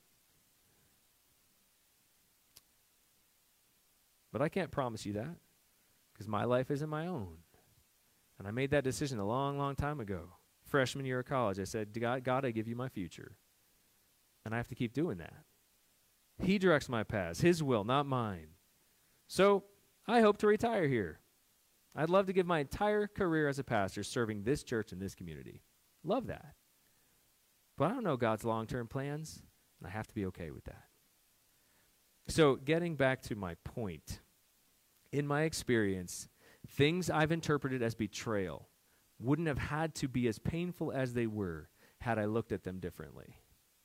But I can't promise you that, because my life isn't my own. And I made that decision a long, long time ago. Freshman year of college, I said, God, God, I give you my future. And I have to keep doing that. He directs my paths, his will, not mine. So I hope to retire here. I'd love to give my entire career as a pastor serving this church and this community. Love that. But I don't know God's long-term plans, and I have to be okay with that. So getting back to my point, in my experience, things I've interpreted as betrayal wouldn't have had to be as painful as they were had I looked at them differently.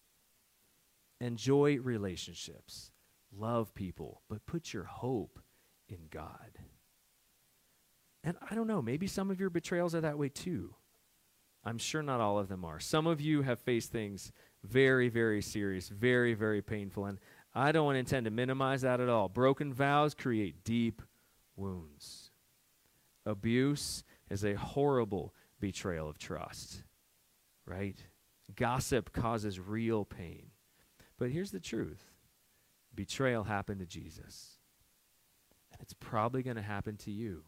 Enjoy relationships. Love people, but put your hope in God. And I don't know, maybe some of your betrayals are that way too. I'm sure not all of them are. Some of you have faced things very, very serious, very, very painful, and I don't intend to minimize that at all. Broken vows create deep wounds. Abuse is a horrible betrayal of trust, right? Gossip causes real pain. But here's the truth. Betrayal happened to Jesus. And it's probably going to happen to you.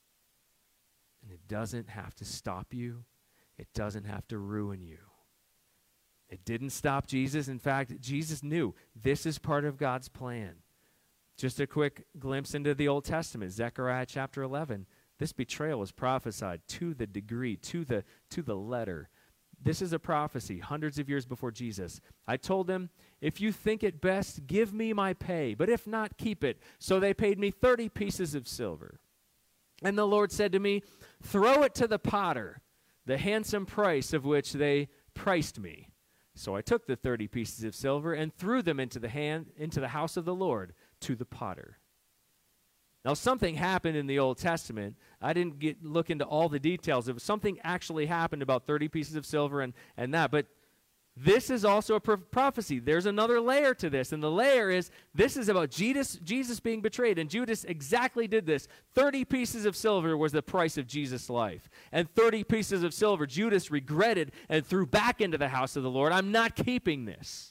And it doesn't have to stop you. It doesn't have to ruin you. It didn't stop Jesus. In fact, Jesus knew this is part of God's plan. Just a quick glimpse into the Old Testament, Zechariah chapter eleven. This betrayal was prophesied to the degree, to the, to the letter. This is a prophecy hundreds of years before Jesus. I told them, if you think it best, give me my pay, but if not, keep it. So they paid me thirty pieces of silver. And the Lord said to me, throw it to the potter, the handsome price of which they priced me. So I took the thirty pieces of silver and threw them into the hand into the house of the Lord to the potter. Now, something happened in the Old Testament. I didn't get look into all the details. It was something actually happened about thirty pieces of silver and, and that. But this is also a pro- prophecy. There's another layer to this. And the layer is, this is about Jesus, Jesus being betrayed. And Judas exactly did this. thirty pieces of silver was the price of Jesus' life. And thirty pieces of silver Judas regretted and threw back into the house of the Lord. I'm not keeping this.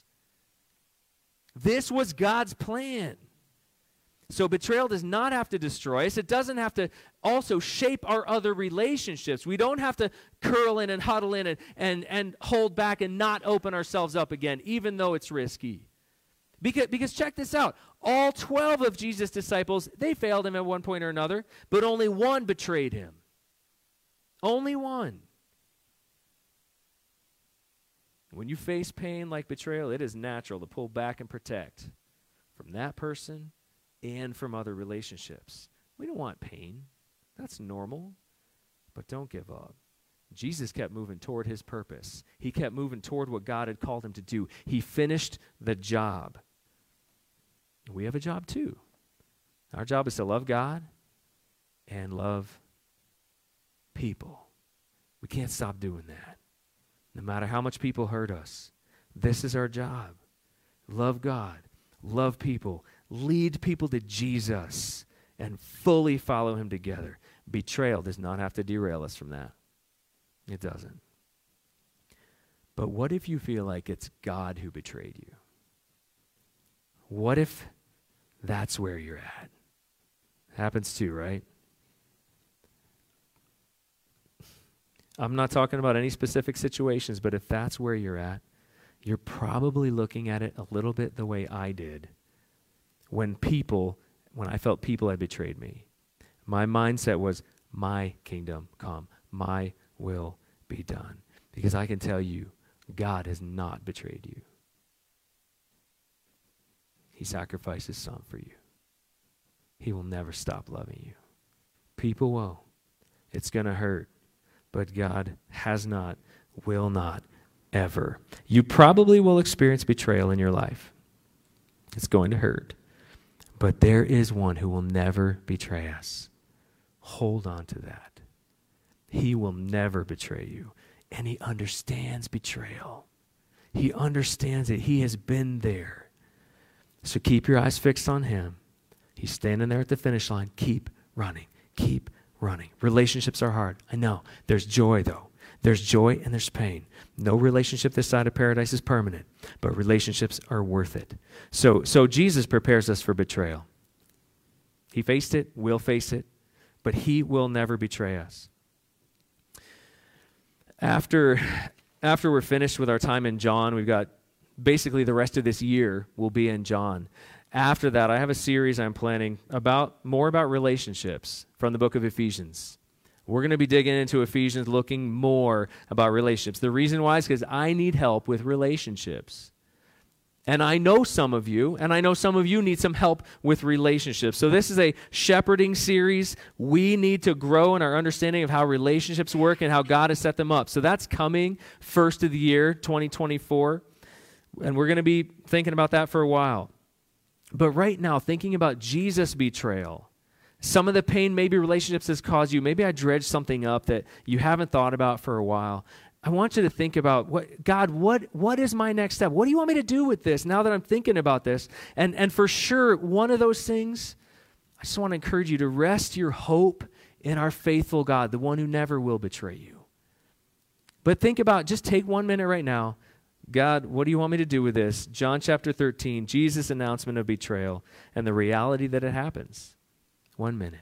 This was God's plan. So betrayal does not have to destroy us. It doesn't have to also shape our other relationships. We don't have to curl in and huddle in and, and, and hold back and not open ourselves up again, even though it's risky. Because, because check this out. All twelve of Jesus' disciples, they failed him at one point or another, but only one betrayed him. Only one. When you face pain like betrayal, it is natural to pull back and protect from that person and from other relationships. We don't want pain. That's normal. But don't give up. Jesus kept moving toward his purpose. He kept moving toward what God had called him to do. He finished the job. We have a job too. Our job is to love God and love people. We can't stop doing that. No matter how much people hurt us, this is our job. Love God, love people, lead people to Jesus, and fully follow him together. Betrayal does not have to derail us from that. It doesn't. But what if you feel like it's God who betrayed you? What if that's where you're at? Happens too, right? I'm not talking about any specific situations, but if that's where you're at, you're probably looking at it a little bit the way I did when people, when I felt people had betrayed me. My mindset was, my kingdom come, my will be done. Because I can tell you, God has not betrayed you. He sacrificed his son for you. He will never stop loving you. People will. It's going to hurt. But God has not, will not, ever. You probably will experience betrayal in your life. It's going to hurt. But there is one who will never betray us. Hold on to that. He will never betray you. And he understands betrayal. He understands it. He has been there. So keep your eyes fixed on him. He's standing there at the finish line. Keep running. Keep running. Relationships are hard. I know. There's joy, though. There's joy and there's pain. No relationship this side of paradise is permanent, but relationships are worth it. So, so Jesus prepares us for betrayal. He faced it, we'll face it, but he will never betray us. After, after we're finished with our time in John, we've got basically the rest of this year will be in John. After that, I have a series I'm planning about more about relationships from the book of Ephesians. We're going to be digging into Ephesians, looking more about relationships. The reason why is because I need help with relationships. And I know some of you, and I know some of you need some help with relationships. So this is a shepherding series. We need to grow in our understanding of how relationships work and how God has set them up. So that's coming first of the year, twenty twenty-four. And we're going to be thinking about that for a while. But right now, thinking about Jesus' betrayal, some of the pain maybe relationships has caused you. Maybe I dredged something up that you haven't thought about for a while. I want you to think about, what God, what, what is my next step? What do you want me to do with this now that I'm thinking about this? And, and for sure, one of those things, I just want to encourage you to rest your hope in our faithful God, the one who never will betray you. But think about, just take one minute right now. God, what do you want me to do with this? John chapter thirteen, Jesus' announcement of betrayal and the reality that it happens. One minute.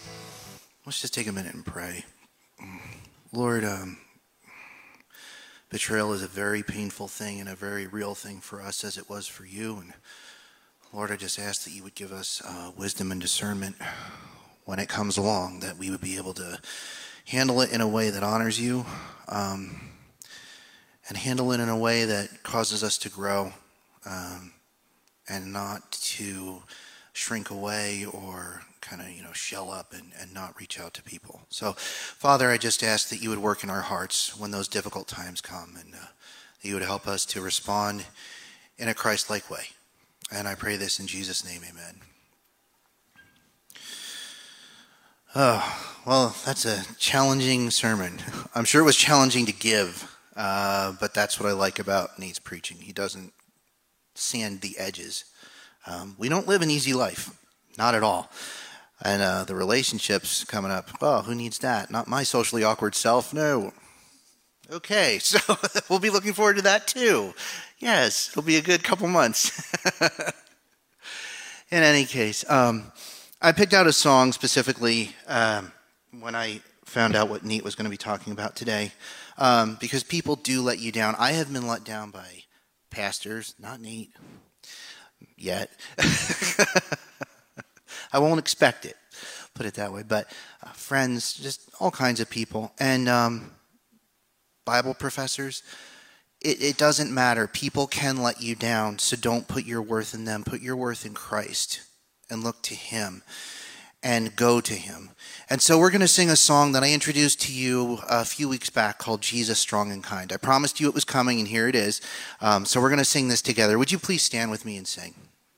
Let's just take a minute and pray. Lord, um, Betrayal is a very painful thing and a very real thing for us as it was for you. And Lord, I just ask that you would give us uh, wisdom and discernment when it comes along, that we would be able to handle it in a way that honors you, um, and handle it in a way that causes us to grow, um, and not to shrink away or kind of, you know, shell up and, and not reach out to people. So, Father, I just ask that you would work in our hearts when those difficult times come, and uh, that you would help us to respond in a Christ-like way. And I pray this in Jesus' name, amen. Oh, well, that's a challenging sermon. I'm sure it was challenging to give, uh, but that's what I like about Nate's preaching. He doesn't sand the edges. Um, we don't live an easy life, not at all. And uh, the relationships coming up, oh, who needs that? Not my socially awkward self, no. Okay, so we'll be looking forward to that too. Yes, it'll be a good couple months. In any case, um, I picked out a song specifically um, when I found out what Nate was going to be talking about today, um, because people do let you down. I have been let down by pastors, not Nate, yet. I won't expect it, put it that way, but uh, friends, just all kinds of people, and um, Bible professors. It, it doesn't matter. People can let you down, so don't put your worth in them. Put your worth in Christ and look to him and go to him. And so we're going to sing a song that I introduced to you a few weeks back called Jesus, Strong and Kind. I promised you it was coming, and here it is. Um, so we're going to sing this together. Would you please stand with me and sing?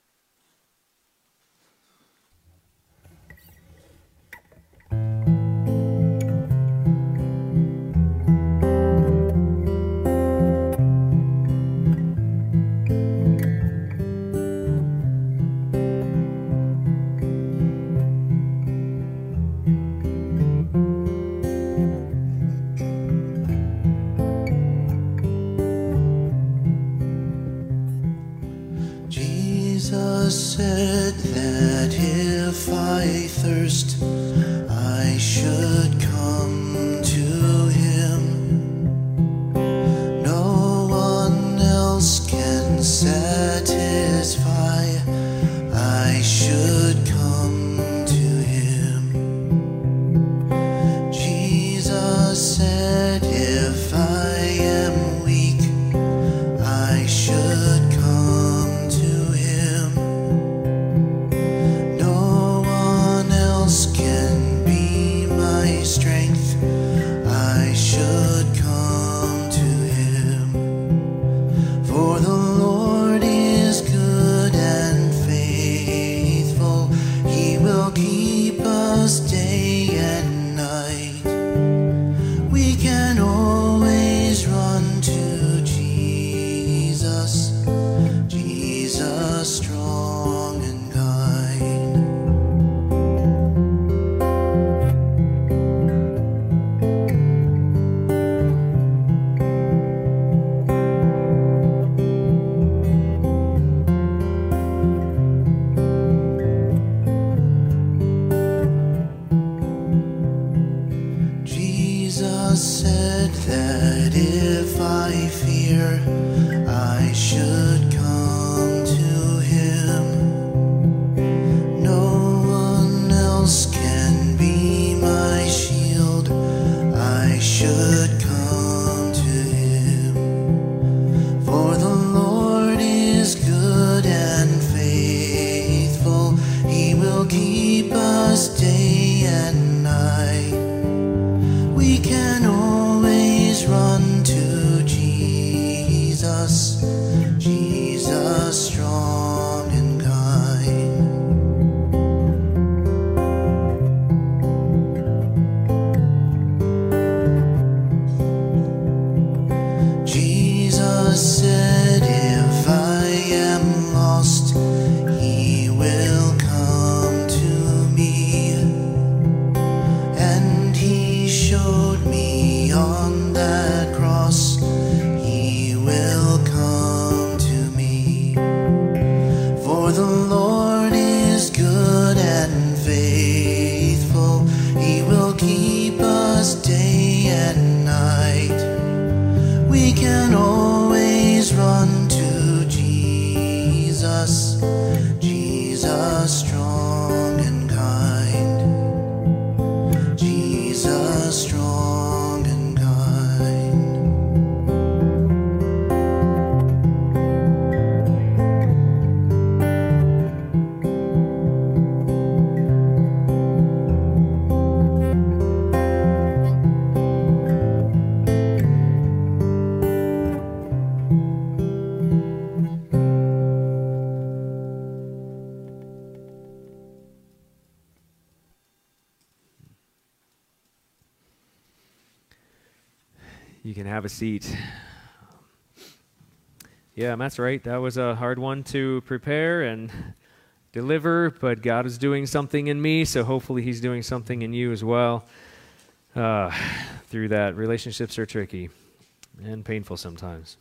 Said that if I thirst, I should come to him. No one else can satisfy. I should come to him. Jesus said, if I am weak, I should come to him. Can be my strength. I should come to him. For the Lord is good and faithful. He will keep us day and night. We can always run to Jesus, Jesus strong and kind. Said that if I fear, I should come to him. No one else can be my shield. I should come to him. For the Lord is good and faithful. He will keep us day and night. We can always run to Jesus. You can have a seat. Yeah, Matt's right. That was a hard one to prepare and deliver, but God is doing something in me, so hopefully he's doing something in you as well. Uh, through that, relationships are tricky and painful sometimes.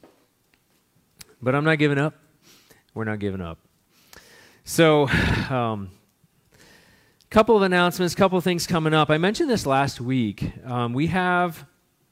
But I'm not giving up. We're not giving up. So, um, couple of announcements, couple of things coming up. I mentioned this last week. Um, we have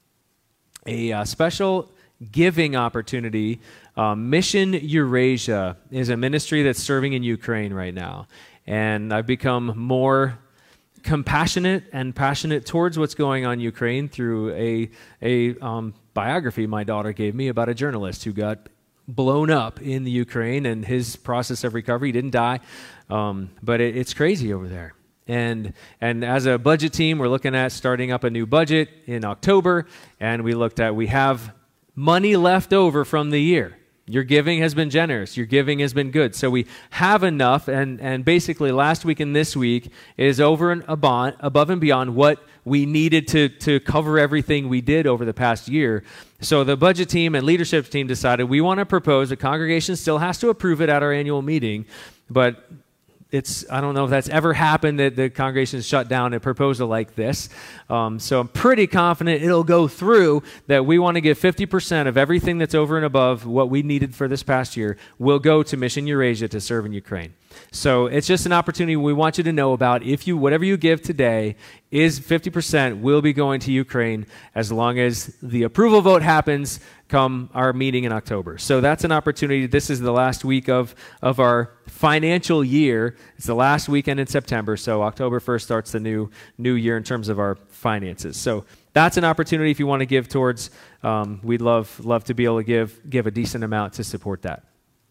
a uh, special giving opportunity. Um, Mission Eurasia is a ministry that's serving in Ukraine right now. And I've become more compassionate and passionate towards what's going on in Ukraine through a, a um, biography my daughter gave me about a journalist who got blown up in the Ukraine and his process of recovery. He didn't die, um, but it, it's crazy over there. And and as a budget team, we're looking at starting up a new budget in October, and we looked at, we have money left over from the year. Your giving has been generous. Your giving has been good. So we have enough, and, and basically last week and this week is over and above, above and beyond what we needed to, to cover everything we did over the past year. So the budget team and leadership team decided we want to propose, the congregation still has to approve it at our annual meeting, but it's, I don't know if that's ever happened that the congregation has shut down a proposal like this. Um, so I'm pretty confident it'll go through, that we want to give fifty percent of everything that's over and above what we needed for this past year will go to Mission Eurasia to serve in Ukraine. So it's just an opportunity we want you to know about. If you, whatever you give today is fifty percent will be going to Ukraine as long as the approval vote happens come our meeting in October. So that's an opportunity. This is the last week of, of our financial year. It's the last weekend in September. So October first starts the new, new year in terms of our finances. So that's an opportunity if you want to give towards. Um, we'd love, love to be able to give, give a decent amount to support that.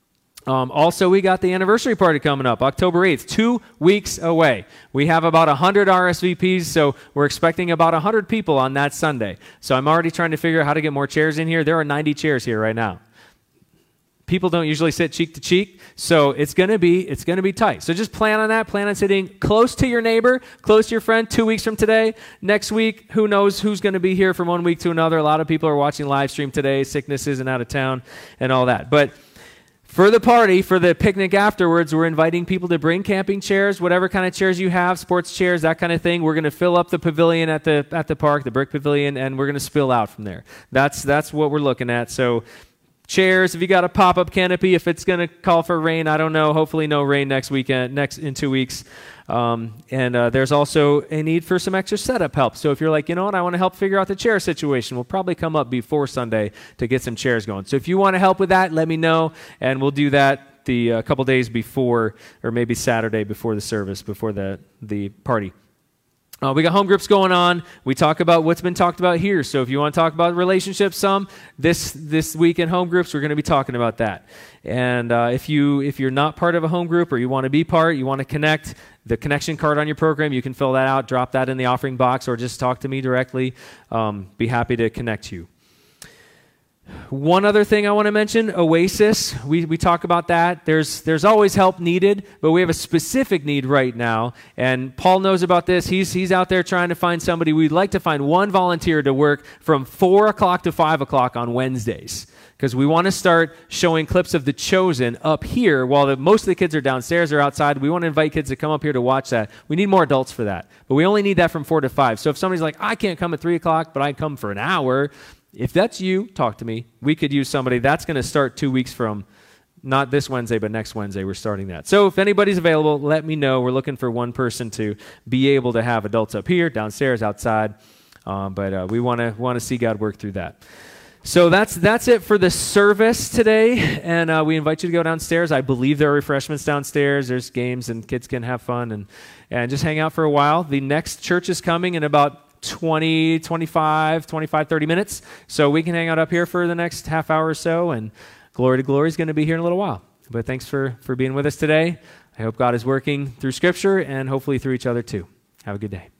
Um, also, we got the anniversary party coming up, October eighth, two weeks away. We have about one hundred R S V Ps, so we're expecting about one hundred people on that Sunday. So I'm already trying to figure out how to get more chairs in here. There are ninety chairs here right now. People don't usually sit cheek to cheek, so it's going to be it's going to be tight. So just plan on that. Plan on sitting close to your neighbor, close to your friend, two weeks from today. Next week, who knows who's going to be here from one week to another. A lot of people are watching live stream today, sicknesses and out of town and all that. But for the party, for the picnic afterwards, we're inviting people to bring camping chairs, whatever kind of chairs you have, sports chairs, that kind of thing. We're going to fill up the pavilion at the at the park, the brick pavilion, and we're going to spill out from there. That's that's what we're looking at. So chairs, if you got a pop-up canopy, if it's going to call for rain, I don't know. Hopefully no rain next weekend, next in two weeks. Um, and uh, there's also a need for some extra setup help. So if you're like, you know what, I want to help figure out the chair situation, we'll probably come up before Sunday to get some chairs going. So if you want to help with that, let me know, and we'll do that the uh, couple days before, or maybe Saturday before the service, before the, the party. Uh, we got home groups going on. We talk about what's been talked about here. So if you want to talk about relationships some, this this week in home groups, we're going to be talking about that. And uh, if, you, if you're not part of a home group or you want to be part, you want to connect, the connection card on your program, you can fill that out, drop that in the offering box, or just talk to me directly. Um, be happy to connect you. One other thing I want to mention, Oasis. We we talk about that. There's there's always help needed, but we have a specific need right now. And Paul knows about this. He's he's out there trying to find somebody. We'd like to find one volunteer to work from four o'clock to five o'clock on Wednesdays, because we want to start showing clips of The Chosen up here while the, most of the kids are downstairs or outside. We want to invite kids to come up here to watch that. We need more adults for that, but we only need that from four to five. So if somebody's like, I can't come at three o'clock, but I come for an hour, if that's you, talk to me. We could use somebody. That's going to start two weeks from, not this Wednesday, but next Wednesday, we're starting that. So if anybody's available, let me know. We're looking for one person to be able to have adults up here, downstairs, outside. Um, but uh, we want to want to see God work through that. So that's that's it for the service today, and uh, we invite you to go downstairs. I believe there are refreshments downstairs. There's games, and kids can have fun and, and just hang out for a while. The next church is coming in about twenty, twenty-five, twenty-five, thirty minutes. So we can hang out up here for the next half hour or so, and Glory to Glory is going to be here in a little while. But thanks for, for being with us today. I hope God is working through Scripture and hopefully through each other too. Have a good day.